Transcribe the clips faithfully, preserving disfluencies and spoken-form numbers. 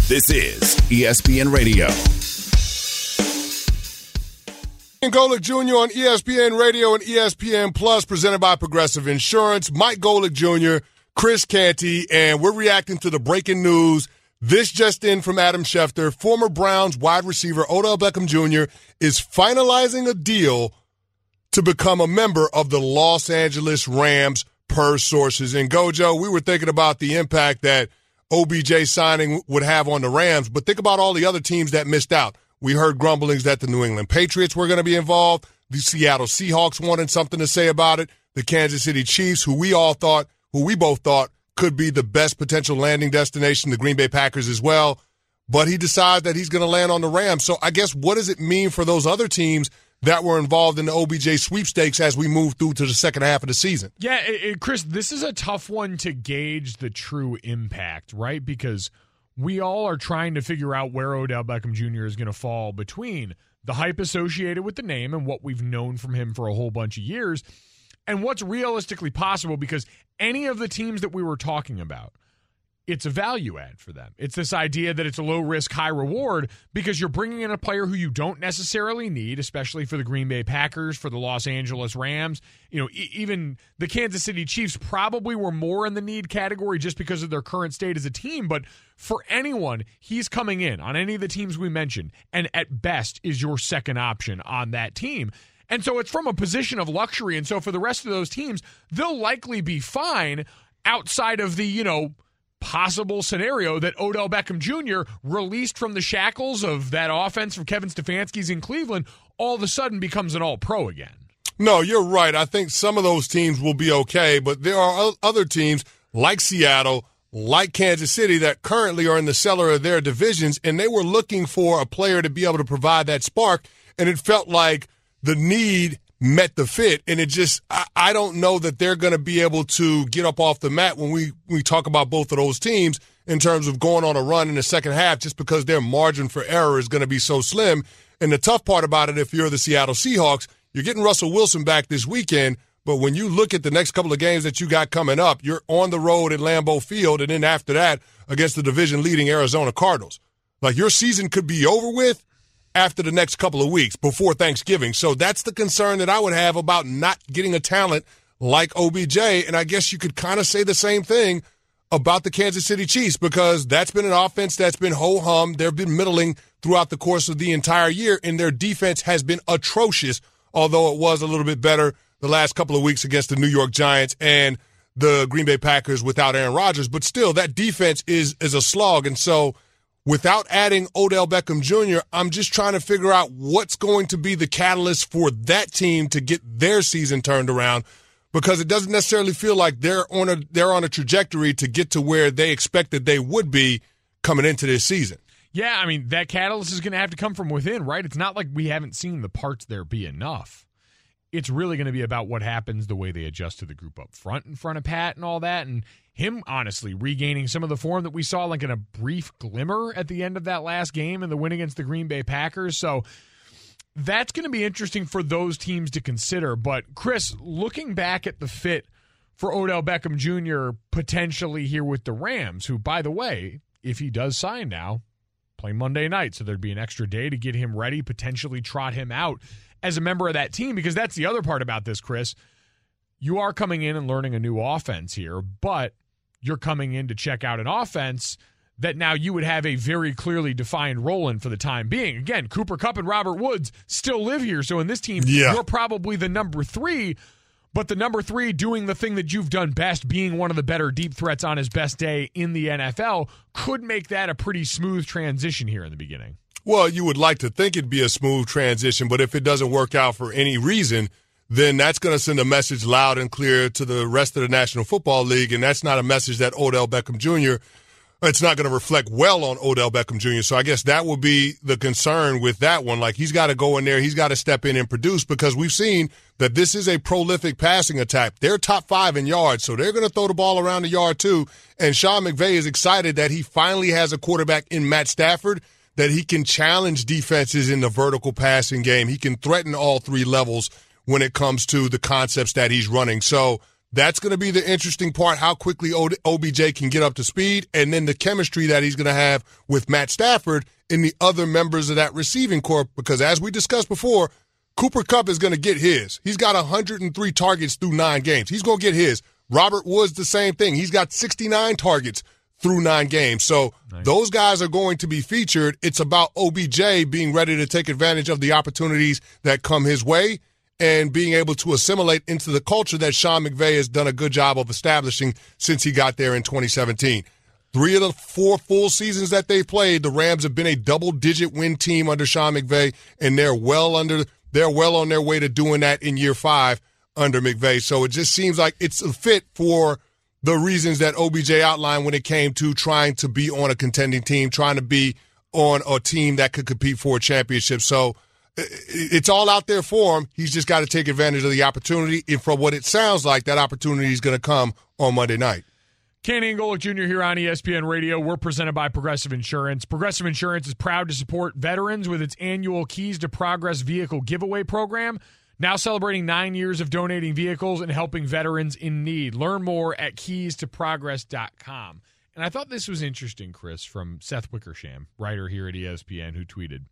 This is E S P N Radio. Golic Junior on E S P N Radio and E S P N Plus, presented by Progressive Insurance. Mike Golic Junior, Chris Canty, and we're reacting to the breaking news. This just in from Adam Schefter. Former Browns wide receiver Odell Beckham Junior is finalizing a deal to become a member of the Los Angeles Rams, per sources. And Gojo, we were thinking about the impact that O B J signing would have on the Rams, but think about all the other teams that missed out. We heard grumblings that the New England Patriots were going to be involved. The Seattle Seahawks wanted something to say about it. The Kansas City Chiefs, who we all thought, who we both thought could be the best potential landing destination, the Green Bay Packers as well. But he decided that he's going to land on the Rams. So I guess what does it mean for those other teams that were involved in the O B J sweepstakes as we move through to the second half of the season? Yeah, it, it, Chris, this is a tough one to gauge the true impact, right? Because we all are trying to figure out where Odell Beckham Junior is going to fall between the hype associated with the name and what we've known from him for a whole bunch of years and what's realistically possible, because any of the teams that we were talking about, it's a value add for them. It's this idea that it's a low risk, high reward because you're bringing in a player who you don't necessarily need, especially for the Green Bay Packers, for the Los Angeles Rams. You know, e- even the Kansas City Chiefs probably were more in the need category just because of their current state as a team. But for anyone, he's coming in on any of the teams we mentioned, and at best is your second option on that team. And so it's from a position of luxury. And so for the rest of those teams, they'll likely be fine outside of the, you know, possible scenario that Odell Beckham Junior, released from the shackles of that offense from Kevin Stefanski's in Cleveland, all of a sudden becomes an all-pro again. No, you're right. I think some of those teams will be okay, but there are other teams like Seattle, like Kansas City, that currently are in the cellar of their divisions, and they were looking for a player to be able to provide that spark, and it felt like the need met the fit, and it just, I, I don't know that they're going to be able to get up off the mat when we, we talk about both of those teams in terms of going on a run in the second half, just because their margin for error is going to be so slim. And the tough part about it, if you're the Seattle Seahawks, you're getting Russell Wilson back this weekend, but when you look at the next couple of games that you got coming up, you're on the road at Lambeau Field, and then after that against the division-leading Arizona Cardinals. Like, your season could be over with after the next couple of weeks before Thanksgiving. So that's the concern that I would have about not getting a talent like O B J. And I guess you could kind of say the same thing about the Kansas City Chiefs, because that's been an offense that's been ho-hum. They've been middling throughout the course of the entire year, and their defense has been atrocious, although it was a little bit better the last couple of weeks against the New York Giants and the Green Bay Packers without Aaron Rodgers. But still, that defense is is a slog. And so without adding Odell Beckham Junior, I'm just trying to figure out what's going to be the catalyst for that team to get their season turned around, because it doesn't necessarily feel like they're on a they're on a trajectory to get to where they expected they would be coming into this season. Yeah, I mean, that catalyst is going to have to come from within, right? It's not like we haven't seen the parts there be enough. It's really going to be about what happens, the way they adjust to the group up front in front of Pat and all that, and him, honestly, regaining some of the form that we saw like in a brief glimmer at the end of that last game in the win against the Green Bay Packers. So that's going to be interesting for those teams to consider. But, Chris, looking back at the fit for Odell Beckham Junior potentially here with the Rams, who, by the way, if he does sign now, play Monday night, so there'd be an extra day to get him ready, potentially trot him out as a member of that team, because that's the other part about this, Chris. You are coming in and learning a new offense here, but you're coming in to check out an offense that now you would have a very clearly defined role in for the time being. Again, Cooper Kupp and Robert Woods still live here, so in this team, yeah. You're probably the number three, but the number three doing the thing that you've done best, being one of the better deep threats on his best day in the N F L, could make that a pretty smooth transition here in the beginning. Well, you would like to think it'd be a smooth transition, but if it doesn't work out for any reason, then that's going to send a message loud and clear to the rest of the National Football League, and that's not a message that Odell Beckham Junior, it's not going to reflect well on Odell Beckham Junior So I guess that would be the concern with that one. Like, he's got to go in there, he's got to step in and produce, because we've seen that this is a prolific passing attack. They're top five in yards, so they're going to throw the ball around the yard too, and Sean McVay is excited that he finally has a quarterback in Matt Stafford that he can challenge defenses in the vertical passing game. He can threaten all three levels when it comes to the concepts that he's running. So That's going to be the interesting part, how quickly O B J can get up to speed, and then the chemistry that he's going to have with Matt Stafford and the other members of that receiving corps, because as we discussed before, Cooper Kupp is going to get his. He's got one hundred three targets through nine games. He's going to get his. Robert Woods, the same thing. He's got sixty-nine targets through nine games. So nice. Those guys are going to be featured. It's about O B J being ready to take advantage of the opportunities that come his way and being able to assimilate into the culture that Sean McVay has done a good job of establishing since he got there in twenty seventeen. Three of the four full seasons that they've played, the Rams have been a double-digit win team under Sean McVay, and they're well under – They're well on their way to doing that in year five under McVay. So it just seems like it's a fit for the reasons that O B J outlined when it came to trying to be on a contending team, trying to be on a team that could compete for a championship. So it's all out there for him. He's just got to take advantage of the opportunity. And from what it sounds like, that opportunity is going to come on Monday night. Kenny and Golick Junior here on E S P N Radio. We're presented by Progressive Insurance. Progressive Insurance is proud to support veterans with its annual Keys to Progress vehicle giveaway program, now celebrating nine years of donating vehicles and helping veterans in need. Learn more at keys to progress dot com. And I thought this was interesting, Chris, from Seth Wickersham, writer here at E S P N, who tweeted,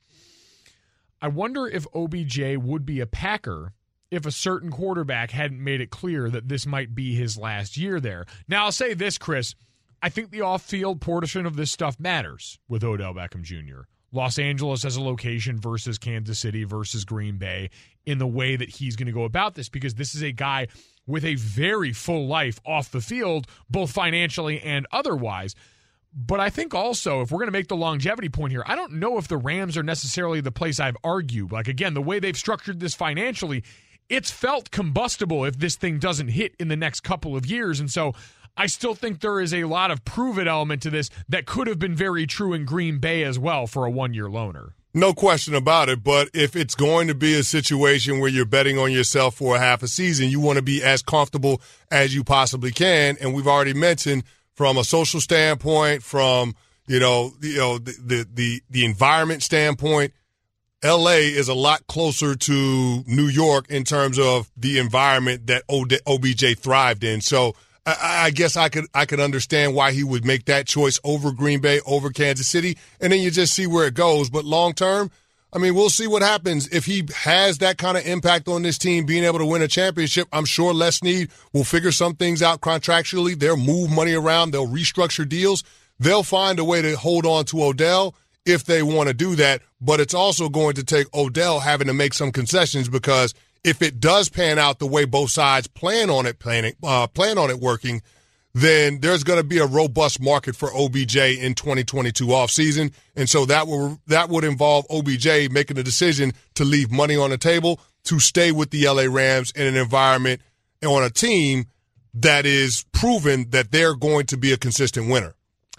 I wonder if O B J would be a Packer if a certain quarterback hadn't made it clear that this might be his last year there. Now, I'll say this, Chris. I think the off-field portion of this stuff matters with Odell Beckham Junior Los Angeles as a location versus Kansas City versus Green Bay in the way that he's going to go about this, because this is a guy with a very full life off the field, both financially and otherwise. But I think also, if we're going to make the longevity point here, I don't know if the Rams are necessarily the place I've argued. Like, again, the way they've structured this financially, it's felt combustible if this thing doesn't hit in the next couple of years. And so I still think there is a lot of prove-it element to this that could have been very true in Green Bay as well for a one-year loaner. No question about it, but if it's going to be a situation where you're betting on yourself for a half a season, you want to be as comfortable as you possibly can. And we've already mentioned from a social standpoint, from, you know, you know, the, the, the, the environment standpoint, L A is a lot closer to New York in terms of the environment that O B J thrived in. So I, I guess I could I could understand why he would make that choice over Green Bay, over Kansas City, and then you just see where it goes. But long term, I mean, we'll see what happens. If he has that kind of impact on this team, being able to win a championship, I'm sure Les Snead will figure some things out contractually. They'll move money around. They'll restructure deals. They'll find a way to hold on to Odell if they want to do that, but it's also going to take Odell having to make some concessions, because if it does pan out the way both sides plan on it planning, uh, plan on it working, then there's going to be a robust market for O B J in twenty twenty-two offseason, and so that will that would involve O B J making a decision to leave money on the table to stay with the L A Rams in an environment and on a team that is proven that they're going to be a consistent winner.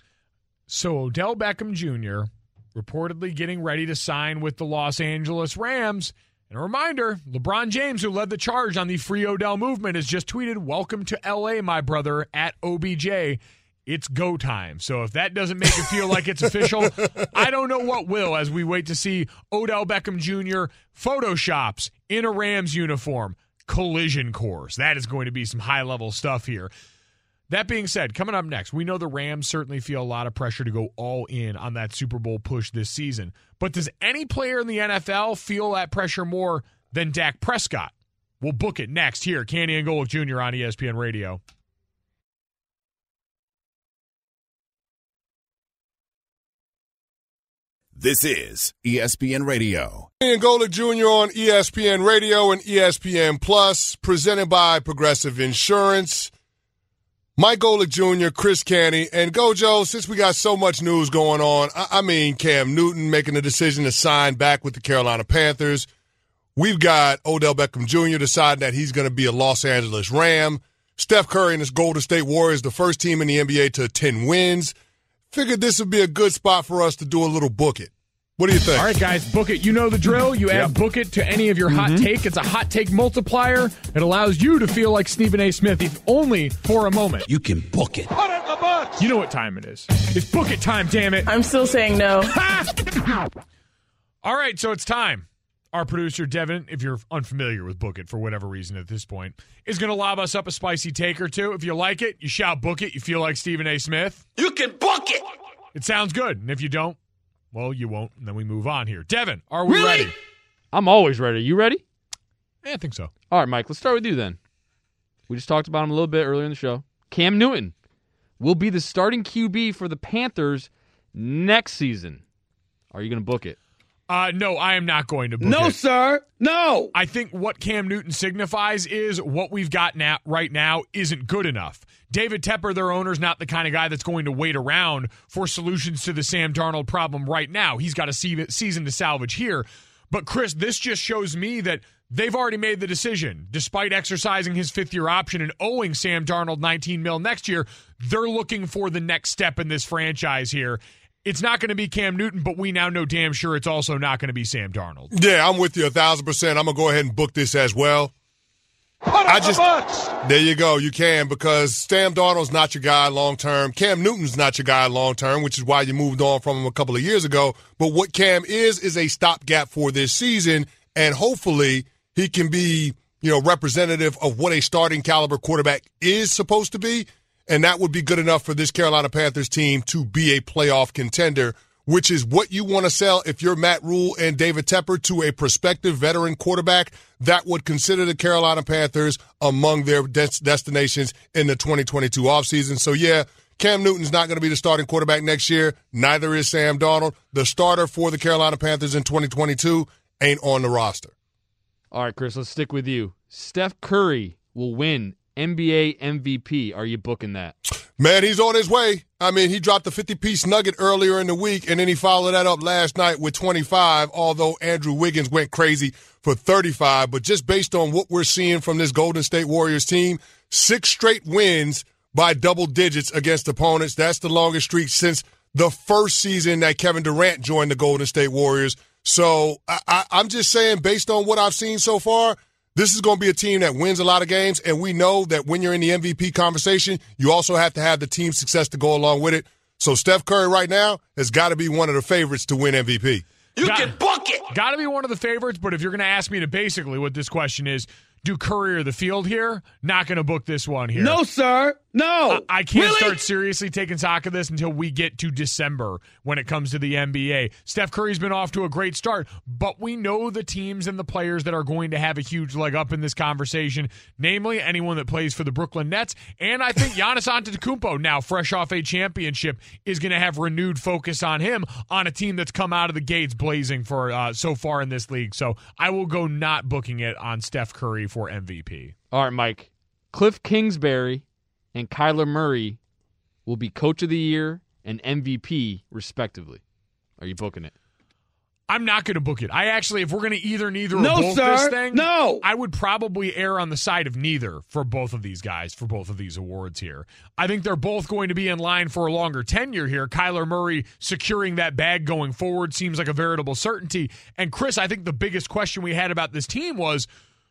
So Odell Beckham Junior reportedly getting ready to sign with the Los Angeles Rams. And a reminder, LeBron James, who led the charge on the Free Odell movement, has just tweeted, "Welcome to L A, my brother," at O B J. It's go time. So if that doesn't make it feel like it's official, I don't know what will, as we wait to see Odell Beckham Junior photoshops in a Rams uniform. Collision course. That is going to be some high-level stuff here. That being said, coming up next, we know the Rams certainly feel a lot of pressure to go all in on that Super Bowl push this season. But does any player in the N F L feel that pressure more than Dak Prescott? We'll book it next here. Canty and Golick Junior on E S P N Radio. This is E S P N Radio. Canty and Golick Junior on E S P N Radio and E S P N Plus, presented by Progressive Insurance. Mike Golick Junior, Chris Canty, and Gojo, since we got so much news going on, I, I mean Cam Newton making a decision to sign back with the Carolina Panthers. We've got Odell Beckham Junior deciding that he's going to be a Los Angeles Ram. Steph Curry and his Golden State Warriors, the first team in the N B A to ten wins. Figured this would be a good spot for us to do a little book it. What do you think? All right, guys, book it. You know the drill. You add yep. book it to any of your hot mm-hmm. take. It's a hot take multiplier. It allows you to feel like Stephen A. Smith, if only for a moment. You can book it. Put it in the books. You know what time it is. It's book it time, damn it. I'm still saying no. All right, so it's time. Our producer, Devin, if you're unfamiliar with Book It for whatever reason at this point, is going to lob us up a spicy take or two. If you like it, you shout book it. You feel like Stephen A. Smith. You can book it. It sounds good. And if you don't, well, you won't. And then we move on here. Devin, are we Really? ready? I'm always ready. You ready? Yeah, I think so. All right, Mike, let's start with you then. We just talked about him a little bit earlier in the show. Cam Newton will be the starting Q B for the Panthers next season. Are you going to book it? Uh, no, I am not going to book No, it. sir. No. I think what Cam Newton signifies is what we've got now, right now isn't good enough. David Tepper, their owner, is not the kind of guy that's going to wait around for solutions to the Sam Darnold problem right now. He's got a se- season to salvage here. But, Chris, this just shows me that they've already made the decision. Despite exercising his fifth-year option and owing Sam Darnold nineteen mil next year, they're looking for the next step in this franchise here. It's not going to be Cam Newton, but we now know damn sure it's also not going to be Sam Darnold. Yeah, I'm with you a thousand percent. I'm gonna go ahead and book this as well. I just there you go. You can, because Sam Darnold's not your guy long term. Cam Newton's not your guy long term, which is why you moved on from him a couple of years ago. But what Cam is is a stopgap for this season, and hopefully he can be, you know, representative of what a starting caliber quarterback is supposed to be. And that would be good enough for this Carolina Panthers team to be a playoff contender, which is what you want to sell if you're Matt Rule and David Tepper to a prospective veteran quarterback that would consider the Carolina Panthers among their des- destinations in the twenty twenty-two offseason. So, yeah, Cam Newton's not going to be the starting quarterback next year. Neither is Sam Darnold. The starter for the Carolina Panthers in twenty twenty-two ain't on the roster. All right, Chris, let's stick with you. Steph Curry will win N B A M V P. Are you booking that? Man, he's on his way. I mean, he dropped a fifty-piece nugget earlier in the week, and then he followed that up last night with twenty-five, although Andrew Wiggins went crazy for thirty-five. But just based on what we're seeing from this Golden State Warriors team, six straight wins by double digits against opponents. That's the longest streak since the first season that Kevin Durant joined the Golden State Warriors. So I, I, I'm just saying, based on what I've seen so far, this is going to be a team that wins a lot of games, and we know that when you're in the M V P conversation, you also have to have the team success to go along with it. So Steph Curry right now has got to be one of the favorites to win M V P. You Got- can book it. Got to be one of the favorites, but if you're going to ask me to basically what this question is, do Curry or the field here? Not going to book this one here. No, sir. No. I, I can't Really? start seriously taking stock of this until we get to December when it comes to the N B A. Steph Curry's been off to a great start, but we know the teams and the players that are going to have a huge leg up in this conversation, namely anyone that plays for the Brooklyn Nets. And I think Giannis Antetokounmpo, now fresh off a championship, is going to have renewed focus on him on a team that's come out of the gates blazing for uh, so far in this league. So I will go not booking it on Steph Curry for M V P. All right, Mike. Cliff Kingsbury and Kyler Murray will be Coach of the Year and M V P, respectively. Are you booking it? I'm not going to book it. I actually, if we're going to either neither No, or both sir. this thing, No. I would probably err on the side of neither for both of these guys, for both of these awards here. I think they're both going to be in line for a longer tenure here. Kyler Murray securing that bag going forward seems like a veritable certainty. And Chris, I think the biggest question we had about this team was,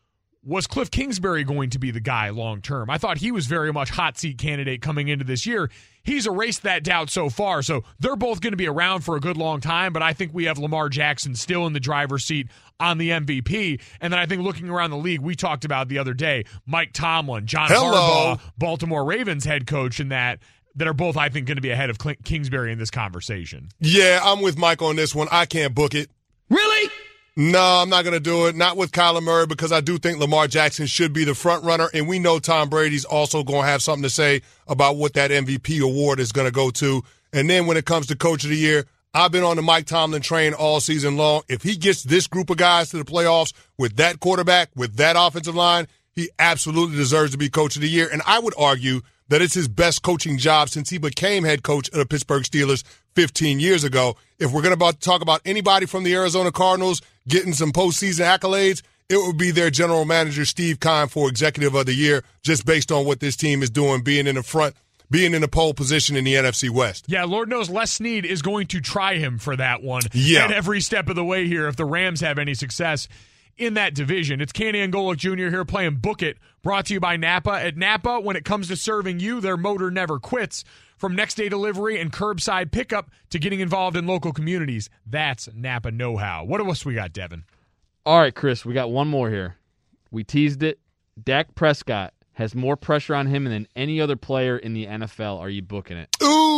was Cliff Kingsbury going to be the guy long term? I thought he was very much hot seat candidate coming into this year. He's erased that doubt so far, so they're both going to be around for a good long time, but I think we have Lamar Jackson still in the driver's seat on the M V P. And then I think looking around the league, we talked about the other day, Mike Tomlin, John Hello. Harbaugh, Baltimore Ravens head coach, and that that are both, I think, going to be ahead of Cl- Kingsbury in this conversation. Yeah, I'm with Mike on this one. I can't book it. Really? No, I'm not going to do it. Not with Kyler Murray, because I do think Lamar Jackson should be the front runner, and we know Tom Brady's also going to have something to say about what that M V P award is going to go to. And then when it comes to Coach of the Year, I've been on the Mike Tomlin train all season long. If he gets this group of guys to the playoffs with that quarterback, with that offensive line, he absolutely deserves to be Coach of the Year. And I would argue that it's his best coaching job since he became head coach of the Pittsburgh Steelers fifteen years ago. If we're going to talk about anybody from the Arizona Cardinals getting some postseason accolades, it would be their general manager, Steve Keim, for Executive of the Year, just based on what this team is doing, being in the front, being in the pole position in the N F C West. Yeah, Lord knows Les Snead is going to try him for that one Yeah. at every step of the way here if the Rams have any success in that division. It's Kenny Angolic Junior here playing Book It, brought to you by Napa. At Napa, when it comes to serving you, their motor never quits. From next-day delivery and curbside pickup to getting involved in local communities, that's Napa know-how. What else we got, Devin? All right, Chris, we got one more here. We teased it. Dak Prescott has more pressure on him than any other player in the N F L. Are you booking it?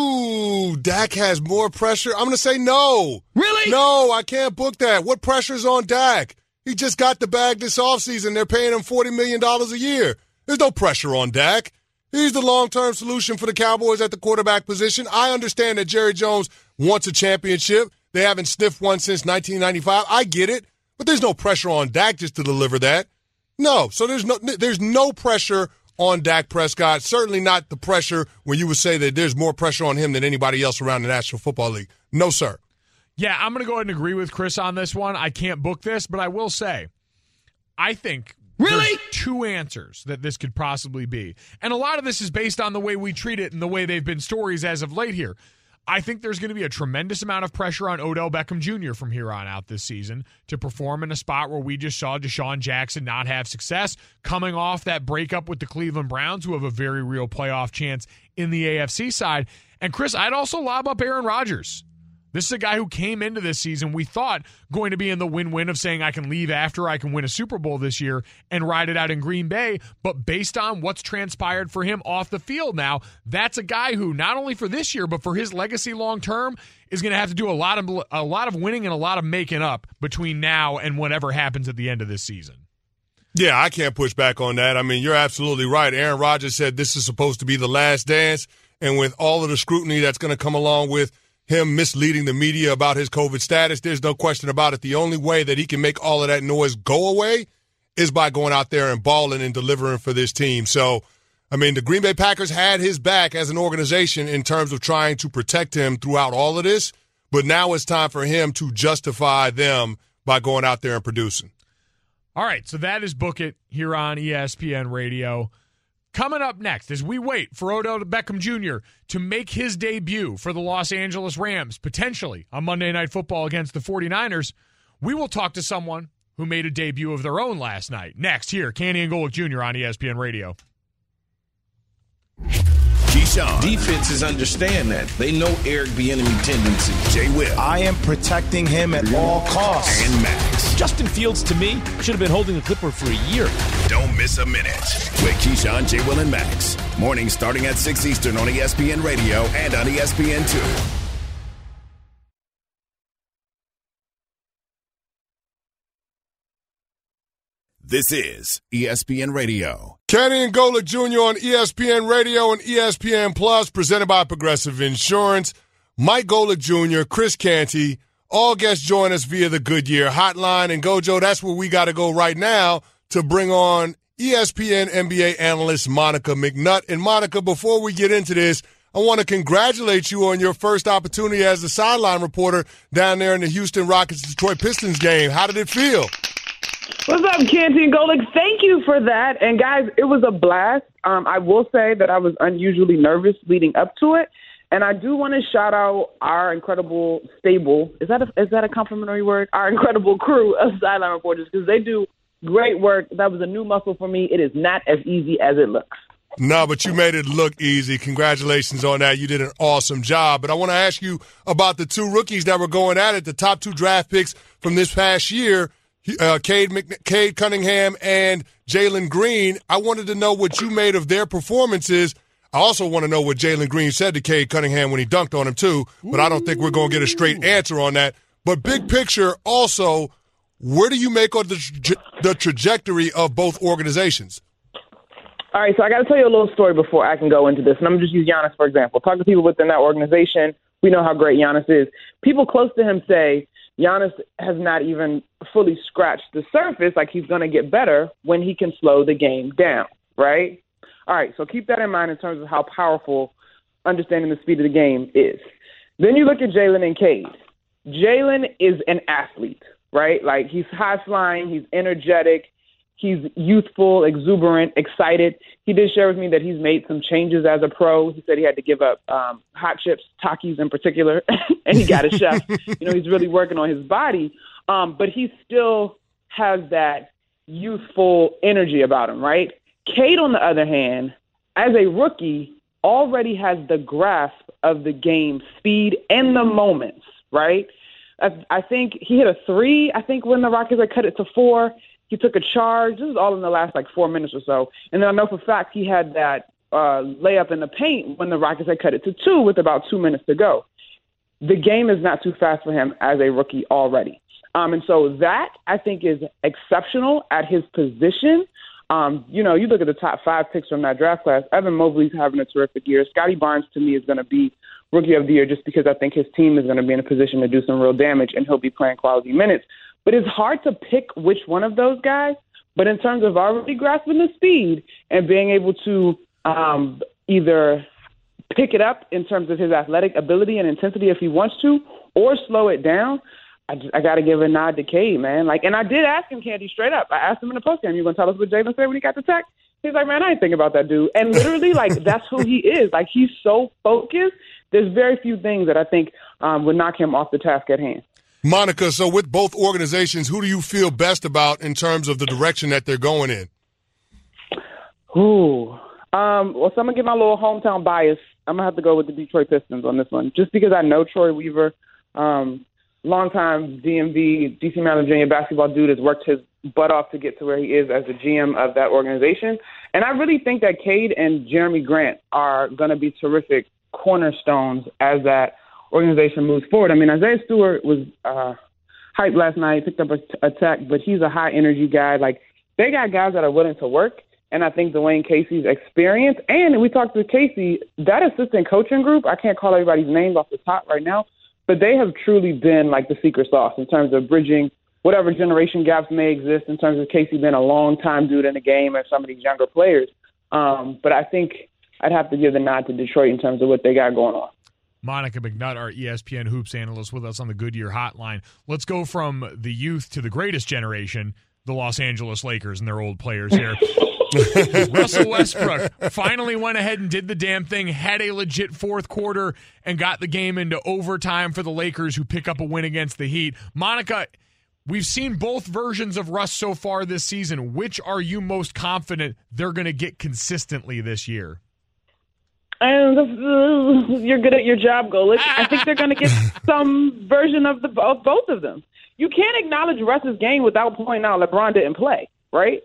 Ooh, Dak has more pressure. I'm going to say no. Really? No, I can't book that. What pressure's on Dak? He just got the bag this offseason. They're paying him forty million dollars a year. There's no pressure on Dak. He's the long-term solution for the Cowboys at the quarterback position. I understand that Jerry Jones wants a championship. They haven't sniffed one since nineteen ninety-five. I get it. But there's no pressure on Dak just to deliver that. No. So there's no there's no pressure on Dak Prescott. Certainly not the pressure when you would say that there's more pressure on him than anybody else around the National Football League. No, sir. Yeah, I'm going to go ahead and agree with Chris on this one. I can't book this, but I will say, I think Really? there's two answers that this could possibly be. And a lot of this is based on the way we treat it and the way they've been stories as of late here. I think there's going to be a tremendous amount of pressure on Odell Beckham Junior from here on out this season to perform in a spot where we just saw Deshaun Jackson not have success, coming off that breakup with the Cleveland Browns, who have a very real playoff chance in the A F C side. And, Chris, I'd also lob up Aaron Rodgers. This is a guy who came into this season, we thought, going to be in the win-win of saying I can leave after I can win a Super Bowl this year and ride it out in Green Bay. But based on what's transpired for him off the field now, that's a guy who not only for this year but for his legacy long-term is going to have to do a lot of a lot of winning and a lot of making up between now and whatever happens at the end of this season. Yeah, I can't push back on that. I mean, you're absolutely right. Aaron Rodgers said this is supposed to be the last dance, and with all of the scrutiny that's going to come along with him misleading the media about his COVID status, there's no question about it. The only way that he can make all of that noise go away is by going out there and balling and delivering for this team. So, I mean, the Green Bay Packers had his back as an organization in terms of trying to protect him throughout all of this, but now it's time for him to justify them by going out there and producing. All right, so that is Book It here on E S P N Radio. Coming up next, as we wait for Odell Beckham Junior to make his debut for the Los Angeles Rams, potentially on Monday Night Football against the 49ers, we will talk to someone who made a debut of their own last night. Next, here, Canty and Golick Junior on E S P N Radio. Keyshawn, Defenses understand that. They know Eric Bieniemy tendencies. Jay Will, I am protecting him at all costs. and Max. Justin Fields, to me, should have been holding the clipper for a year. Don't miss a minute with Keyshawn, Jay Will, and Max. Mornings starting at six Eastern on E S P N Radio and on E S P N two. This is E S P N Radio. Canty and Golick Junior on E S P N Radio and E S P N Plus, presented by Progressive Insurance. Mike Golick Junior, Chris Canty, all guests join us via the Goodyear Hotline. And Gojo, that's where we got to go right now to bring on E S P N N B A analyst Monica McNutt. And Monica, before we get into this, I want to congratulate you on your first opportunity as a sideline reporter down there in the Houston Rockets-Detroit Pistons game. How did it feel? What's up, Canty and Golick? Thank you for that. And, guys, it was a blast. Um, I will say that I was unusually nervous leading up to it. And I do want to shout out our incredible stable. Is that a, is that a complimentary word? Our incredible crew of sideline reporters, because they do great work. That was a new muscle for me. It is not as easy as it looks. No, but you made it look easy. Congratulations on that. You did an awesome job. But I want to ask you about the two rookies that were going at it, the top two draft picks from this past year, uh, Cade, Mc, Cade Cunningham and Jalen Green. I wanted to know what you made of their performances. I also want to know what Jalen Green said to Cade Cunningham when he dunked on him, too. But I don't think we're going to get a straight answer on that. But big picture, also, where do you make of the, tra- the trajectory of both organizations? All right, so I got to tell you a little story before I can go into this. And I'm going to just use Giannis, for example. Talk to people within that organization. We know how great Giannis is. People close to him say Giannis has not even fully scratched the surface, like he's going to get better when he can slow the game down, right? All right, so keep that in mind in terms of how powerful understanding the speed of the game is. Then you look at Jalen and Cade. Jalen is an athlete, right? Like, he's high-flying, he's energetic, he's youthful, exuberant, excited. He did share with me that he's made some changes as a pro. He said he had to give up um, hot chips, Takis in particular, and he got a chef. You know, he's really working on his body, um, but he still has that youthful energy about him, right? Cade, on the other hand, as a rookie, already has the grasp of the game, speed, and the moments, right? I, I think he hit a three, I think, when the Rockets had cut it to four. He took a charge. This is all in the last, like, four minutes or so. And then I know for a fact he had that uh, layup in the paint when the Rockets had cut it to two with about two minutes to go. The game is not too fast for him as a rookie already. Um, and so that, I think, is exceptional at his position. Um, you know, you look at the top five picks from that draft class, Evan Mobley's having a terrific year. Scotty Barnes, to me, is going to be Rookie of the Year just because I think his team is going to be in a position to do some real damage, and he'll be playing quality minutes. But it's hard to pick which one of those guys. But in terms of already grasping the speed and being able to um, either pick it up in terms of his athletic ability and intensity if he wants to, or slow it down, I, just, I got to give a nod to Cade, man. Like, and I did ask him, Candy, straight up. I asked him in the postgame, you going to tell us what Jalen said when he got the tech? He's like, man, I ain't thinking about that dude. And literally, like, that's who he is. Like, he's so focused. There's very few things that I think um, would knock him off the task at hand. Monica, so with both organizations, who do you feel best about in terms of the direction that they're going in? Ooh. Um, well, so I'm going to give my little hometown bias. I'm going to have to go with the Detroit Pistons on this one, just because I know Troy Weaver, um, longtime D M V, D C Maryland Virginia basketball dude, has worked his butt off to get to where he is as the G M of that organization. And I really think that Cade and Jeremy Grant are going to be terrific cornerstones as that organization moves forward. I mean, Isaiah Stewart was uh, hyped last night, picked up a, a tech, but he's a high-energy guy. Like, they got guys that are willing to work, and I think Dwayne Casey's experience, and we talked to Casey, that assistant coaching group, I can't call everybody's names off the top right now, but they have truly been like the secret sauce in terms of bridging whatever generation gaps may exist in terms of Casey being a long-time dude in the game and some of these younger players. Um, but I think I'd have to give the nod to Detroit in terms of what they got going on. Monica McNutt, our E S P N Hoops analyst, with us on the Goodyear Hotline. Let's go from the youth to the greatest generation, the Los Angeles Lakers and their old players here. Russell Westbrook finally went ahead and did the damn thing, had a legit fourth quarter, and got the game into overtime for the Lakers, who pick up a win against the Heat. Monica, we've seen both versions of Russ so far this season. Which are you most confident they're going to get consistently this year? And uh, you're good at your job, Golick. I think they're going to get some version of the of both of them. You can't acknowledge Russ's game without pointing out LeBron didn't play, right?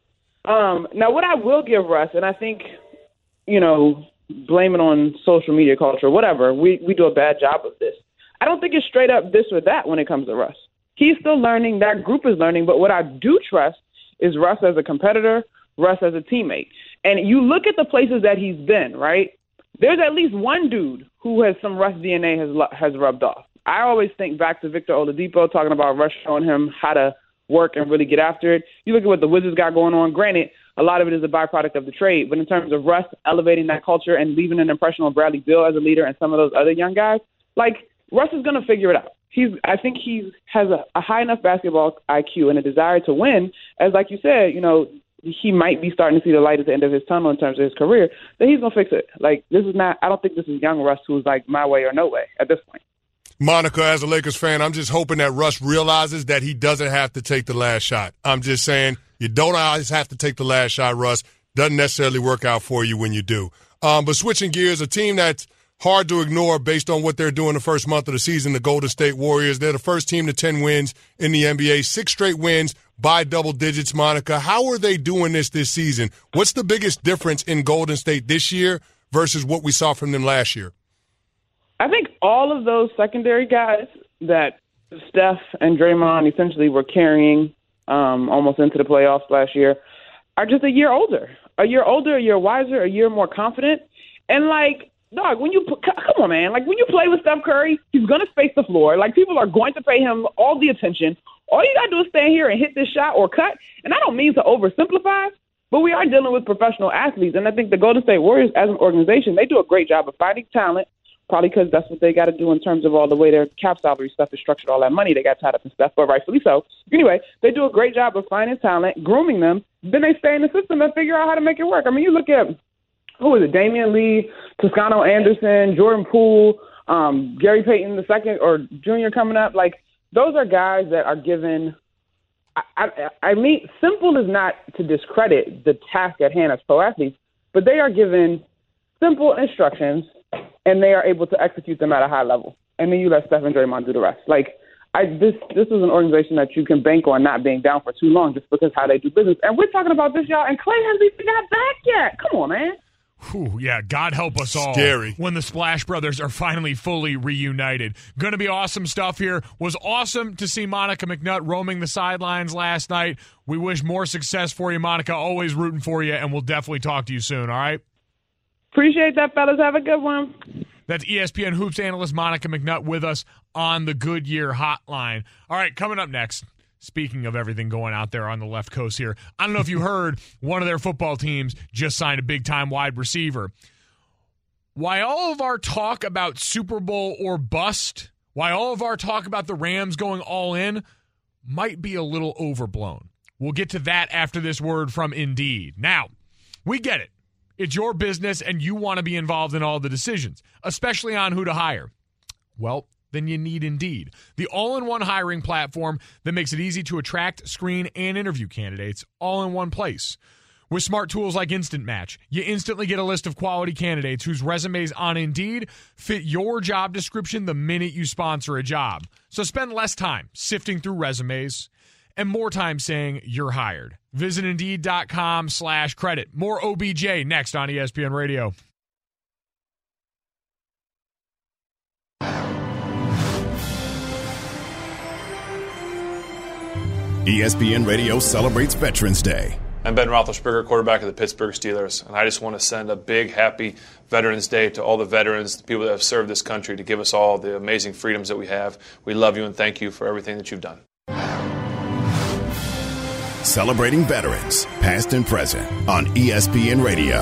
Um, now, what I will give Russ, and I think, you know, blame it on social media culture, whatever, we, we do a bad job of this. I don't think it's straight up this or that when it comes to Russ. He's still learning. That group is learning. But what I do trust is Russ as a competitor, Russ as a teammate. And you look at the places that he's been, right? There's at least one dude who has some Russ D N A has has rubbed off. I always think back to Victor Oladipo talking about Russ showing him how to work and really get after it. You look at what the Wizards got going on. Granted, a lot of it is a byproduct of the trade, but in terms of Russ elevating that culture and leaving an impression on Bradley Beal as a leader and some of those other young guys, like, Russ is going to figure it out. He's, I think he has a, a high enough basketball I Q and a desire to win, as like you said, you know, he might be starting to see the light at the end of his tunnel in terms of his career, that he's going to fix it. Like, this is not, I don't think this is young Russ who's like my way or no way at this point. Monica, as a Lakers fan, I'm just hoping that Russ realizes that he doesn't have to take the last shot. I'm just saying, you don't always have to take the last shot, Russ. Doesn't necessarily work out for you when you do. Um, but switching gears, a team that's hard to ignore based on what they're doing the first month of the season, the Golden State Warriors. They're the first team to ten wins in the N B A, six straight wins by double digits. Monica, how are they doing this this season? What's the biggest difference in Golden State this year versus what we saw from them last year? I think all of those secondary guys that Steph and Draymond essentially were carrying um, almost into the playoffs last year are just a year older. A year older, a year wiser, a year more confident. And, like, dog, when you – come on, man. Like, when you play with Steph Curry, he's going to space the floor. Like, people are going to pay him all the attention. All you got to do is stand here and hit this shot or cut. And I don't mean to oversimplify, but we are dealing with professional athletes. And I think the Golden State Warriors, as an organization, they do a great job of finding talent, probably because that's what they got to do in terms of all the way their cap salary stuff is structured, all that money they got tied up in stuff, but rightfully so. Anyway, they do a great job of finding talent, grooming them, then they stay in the system and figure out how to make it work. I mean, you look at, who is it, Damian Lee, Toscano Anderson, Jordan Poole, um, Gary Payton the second or Junior coming up. Like, those are guys that are given I, I, I mean, simple is not to discredit the task at hand as pro athletes, but they are given simple instructions and they are able to execute them at a high level. And then you let Steph and Draymond do the rest. Like, I, this this is an organization that you can bank on not being down for too long just because how they do business. And we're talking about this, y'all, and Clay hasn't even got back yet. Come on, man. Whew, yeah, God help us all. Scary. When the Splash Brothers are finally fully reunited. Going to be awesome stuff here. Was awesome to see Monica McNutt roaming the sidelines last night. We wish more success for you, Monica. Always rooting for you, and we'll definitely talk to you soon, all right? Appreciate that, fellas. Have a good one. That's E S P N Hoops analyst Monica McNutt with us on the Goodyear Hotline. All right, coming up next, speaking of everything going out there on the left coast here, I don't know if you heard, one of their football teams just signed a big-time wide receiver. Why all of our talk about Super Bowl or bust, why all of our talk about the Rams going all in might be a little overblown. We'll get to that after this word from Indeed. Now, we get it. It's your business, and you want to be involved in all the decisions, especially on who to hire. Well, then you need Indeed, the all-in-one hiring platform that makes it easy to attract, screen, and interview candidates all in one place. With smart tools like Instant Match, you instantly get a list of quality candidates whose resumes on Indeed fit your job description the minute you sponsor a job. So spend less time sifting through resumes and more time saying you're hired. Visit Indeed.com slash credit. More O B J next on E S P N Radio. E S P N Radio celebrates Veterans Day. I'm Ben Roethlisberger, quarterback of the Pittsburgh Steelers, and I just want to send a big, happy Veterans Day to all the veterans, the people that have served this country to give us all the amazing freedoms that we have. We love you and thank you for everything that you've done. Celebrating veterans, past and present, on E S P N Radio.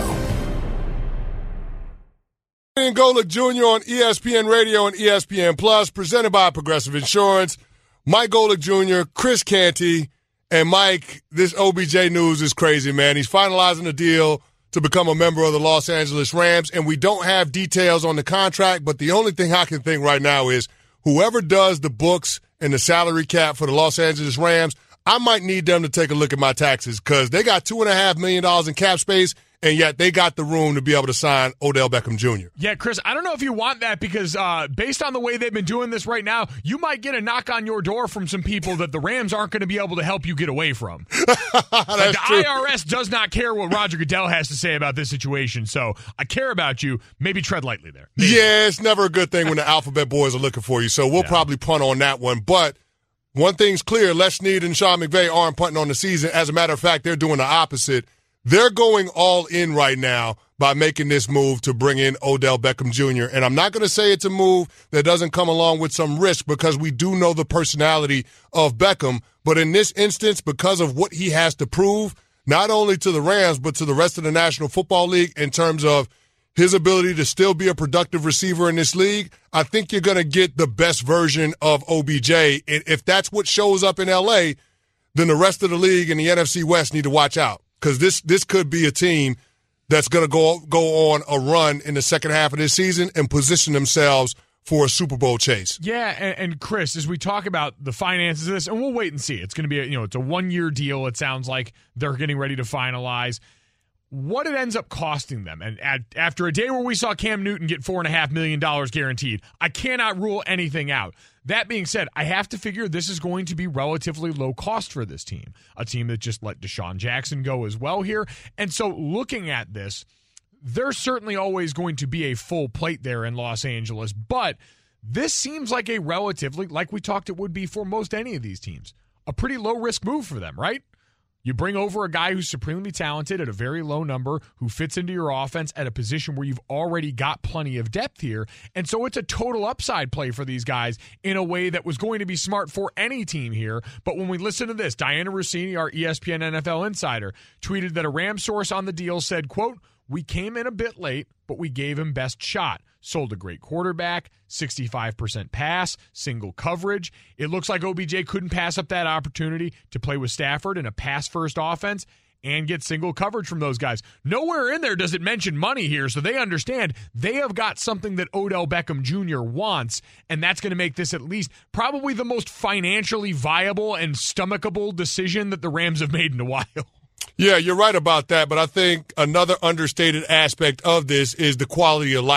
Ian Golick Junior on E S P N Radio and E S P N Plus, presented by Progressive Insurance. Mike Golick Junior, Chris Canty, and Mike, this O B J news is crazy, man. He's finalizing a deal to become a member of the Los Angeles Rams, and we don't have details on the contract, but the only thing I can think right now is whoever does the books and the salary cap for the Los Angeles Rams, I might need them to take a look at my taxes because they got two point five million dollars in cap space, and yet they got the room to be able to sign Odell Beckham Junior Yeah, Chris, I don't know if you want that because uh, based on the way they've been doing this right now, you might get a knock on your door from some people that the Rams aren't going to be able to help you get away from. Like the true. I R S does not care what Roger Goodell has to say about this situation, so I care about you. Maybe tread lightly there. Maybe. Yeah, it's never a good thing when the Alphabet Boys are looking for you, so we'll yeah. probably punt on that one. But one thing's clear, Les Snead and Sean McVay aren't punting on the season. As a matter of fact, they're doing the opposite. They're going all in right now by making this move to bring in Odell Beckham Junior And I'm not going to say it's a move that doesn't come along with some risk because we do know the personality of Beckham. But in this instance, because of what he has to prove, not only to the Rams, but to the rest of the National Football League in terms of his ability to still be a productive receiver in this league, I think you're going to get the best version of O B J. And if that's what shows up in L A, then the rest of the league and the N F C West need to watch out. Because this this could be a team that's going to go go on a run in the second half of this season and position themselves for a Super Bowl chase. Yeah, and, and Chris, as we talk about the finances of this, and we'll wait and see. It's going to be a, you know it's a one year deal. It sounds like they're getting ready to finalize what it ends up costing them. And at, after a day where we saw Cam Newton get four and a half million dollars guaranteed, I cannot rule anything out. That being said, I have to figure this is going to be relatively low cost for this team, a team that just let Deshaun Jackson go as well here. And so looking at this, there's certainly always going to be a full plate there in Los Angeles, but this seems like a relatively, like we talked it would be for most any of these teams, a pretty low-risk move for them, right? You bring over a guy who's supremely talented at a very low number, who fits into your offense at a position where you've already got plenty of depth here. And so it's a total upside play for these guys in a way that was going to be smart for any team here. But when we listen to this, Diana Rossini, our E S P N N F L insider, tweeted that a Ram source on the deal said, quote, "We came in a bit late, but we gave him best shot. Sold a great quarterback, sixty-five percent pass, single coverage. It looks like O B J couldn't pass up that opportunity to play with Stafford in a pass-first offense and get single coverage from those guys." Nowhere in there does it mention money here, so they understand they have got something that Odell Beckham Junior wants, and that's going to make this at least probably the most financially viable and stomachable decision that the Rams have made in a while. Yeah, you're right about that, but I think another understated aspect of this is the quality of life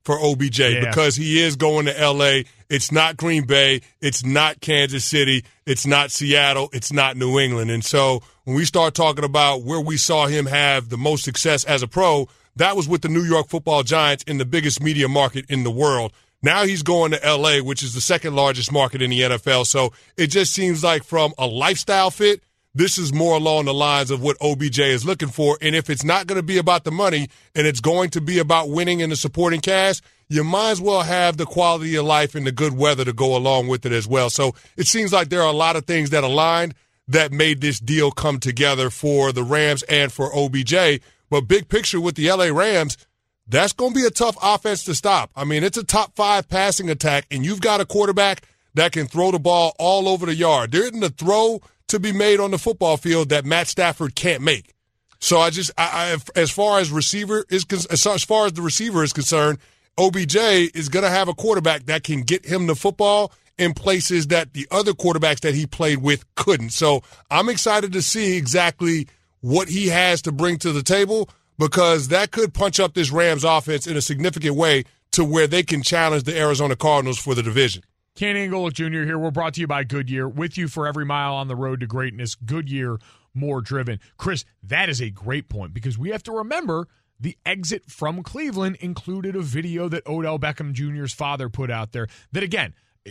for O B J yeah. because he is going to L A. It's not Green Bay. It's not Kansas City. It's not Seattle. It's not New England. And so when we start talking about where we saw him have the most success as a pro, that was with the New York Football Giants in the biggest media market in the world. Now he's going to L A, which is the second largest market in the N F L. So it just seems like from a lifestyle fit, this is more along the lines of what O B J is looking for. And if it's not going to be about the money and it's going to be about winning in the supporting cast, you might as well have the quality of life and the good weather to go along with it as well. So it seems like there are a lot of things that aligned that made this deal come together for the Rams and for O B J. But big picture with the L A Rams, that's going to be a tough offense to stop. I mean, it's a top five passing attack, and you've got a quarterback that can throw the ball all over the yard. There isn't a throw to be made on the football field that Matt Stafford can't make. So I just, I, I, as far as receiver is, as far as the receiver is concerned, O B J is going to have a quarterback that can get him the football in places that the other quarterbacks that he played with couldn't. So I'm excited to see exactly what he has to bring to the table, because that could punch up this Rams offense in a significant way to where they can challenge the Arizona Cardinals for the division. Kenny and Golick Junior here. We're brought to you by Goodyear. With you for every mile on the road to greatness. Goodyear, more driven. Chris, that is a great point, because we have to remember the exit from Cleveland included a video that Odell Beckham Junior's father put out there that, again,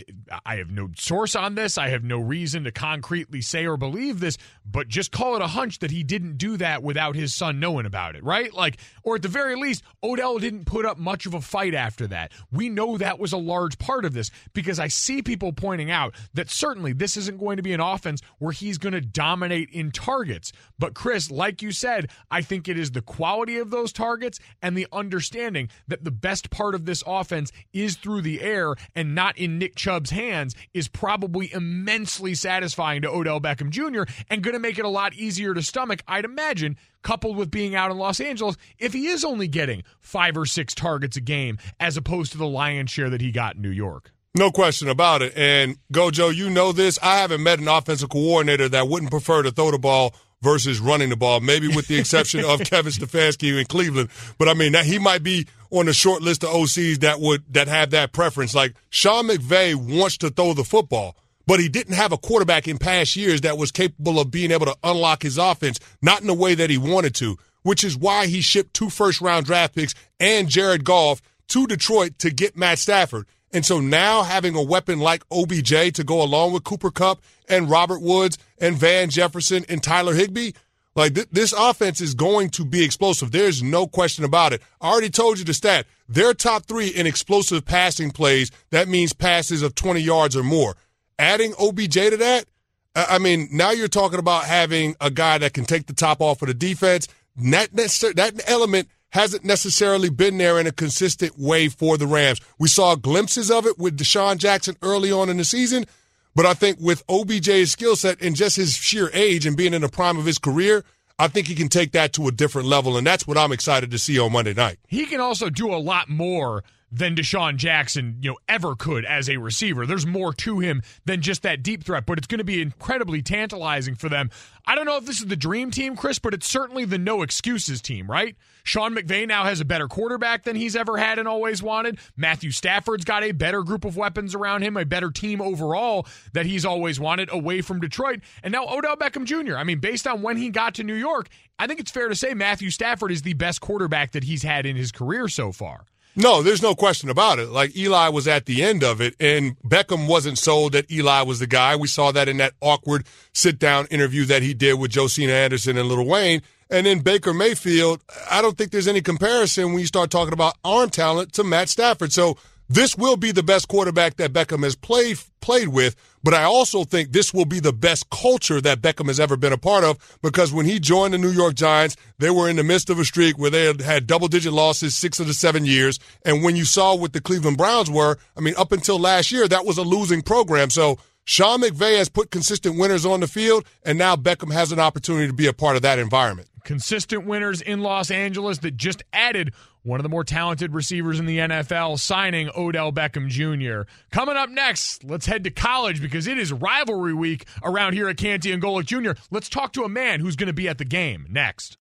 I have no source on this. I have no reason to concretely say or believe this, but just call it a hunch that he didn't do that without his son knowing about it, right? Like, or at the very least, Odell didn't put up much of a fight after that. We know that was a large part of this, because I see people pointing out that certainly this isn't going to be an offense where he's going to dominate in targets. But Chris, like you said, I think it is the quality of those targets and the understanding that the best part of this offense is through the air and not in Nick Chubb's hands is probably immensely satisfying to Odell Beckham Junior and going to make it a lot easier to stomach, I'd imagine, coupled with being out in Los Angeles, if he is only getting five or six targets a game as opposed to the lion's share that he got in New York. No question about it. And Gojo, you know this. I haven't met an offensive coordinator that wouldn't prefer to throw the ball versus running the ball, maybe with the exception of Kevin Stefanski in Cleveland. But, I mean, that he might be on the short list of O Cs that would that have that preference. Like, Sean McVay wants to throw the football, but he didn't have a quarterback in past years that was capable of being able to unlock his offense, not in the way that he wanted to, which is why he shipped two first-round draft picks and Jared Goff to Detroit to get Matt Stafford. And so now having a weapon like O B J to go along with Cooper Kupp and Robert Woods and Van Jefferson and Tyler Higbee, like th- this offense is going to be explosive. There's no question about it. I already told you the stat. They're top three in explosive passing plays. That means passes of twenty yards or more. Adding O B J to that, I mean, now you're talking about having a guy that can take the top off of the defense. That, that element hasn't necessarily been there in a consistent way for the Rams. We saw glimpses of it with Deshaun Jackson early on in the season, but I think with O B J's skill set and just his sheer age and being in the prime of his career, I think he can take that to a different level, and that's what I'm excited to see on Monday night. He can also do a lot more than Deshaun Jackson, you know, ever could as a receiver. There's more to him than just that deep threat, but it's going to be incredibly tantalizing for them. I don't know if this is the dream team, Chris, but it's certainly the no excuses team, right? Sean McVay now has a better quarterback than he's ever had and always wanted. Matthew Stafford's got a better group of weapons around him, a better team overall that he's always wanted away from Detroit. And now Odell Beckham Junior I mean, based on when he got to New York, I think it's fair to say Matthew Stafford is the best quarterback that he's had in his career so far. No, there's no question about it. Like, Eli was at the end of it, and Beckham wasn't sold that Eli was the guy. We saw that in that awkward sit-down interview that he did with Josina Anderson and Lil Wayne. And then Baker Mayfield, I don't think there's any comparison when you start talking about arm talent to Matt Stafford. So this will be the best quarterback that Beckham has played played with, but I also think this will be the best culture that Beckham has ever been a part of, because when he joined the New York Giants, they were in the midst of a streak where they had had double-digit losses six of the seven years, and when you saw what the Cleveland Browns were, I mean, up until last year, that was a losing program. So Sean McVay has put consistent winners on the field, and now Beckham has an opportunity to be a part of that environment. Consistent winners in Los Angeles that just added one of the more talented receivers in the N F L, signing Odell Beckham Junior Coming up next, let's head to college because it is rivalry week around here at Canty and Golick Junior Let's talk to a man who's going to be at the game next.